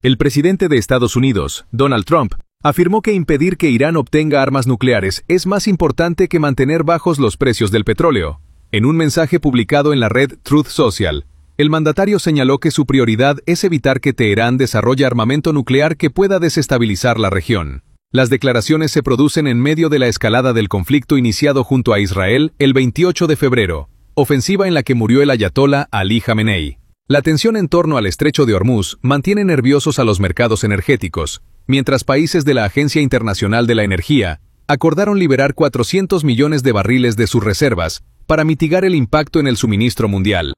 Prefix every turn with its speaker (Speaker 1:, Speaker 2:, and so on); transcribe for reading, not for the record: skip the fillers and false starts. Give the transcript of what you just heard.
Speaker 1: El presidente de Estados Unidos, Donald Trump, afirmó que impedir que Irán obtenga armas nucleares es más importante que mantener bajos los precios del petróleo. En un mensaje publicado en la red Truth Social, el mandatario señaló que su prioridad es evitar que Teherán desarrolle armamento nuclear que pueda desestabilizar la región. Las declaraciones se producen en medio de la escalada del conflicto iniciado junto a Israel el 28 de febrero, ofensiva en la que murió el ayatolá Ali Jamenei. La tensión en torno al estrecho de Hormuz mantiene nerviosos a los mercados energéticos, mientras países de la Agencia Internacional de la Energía acordaron liberar 400 millones de barriles de sus reservas para mitigar el impacto en el suministro mundial.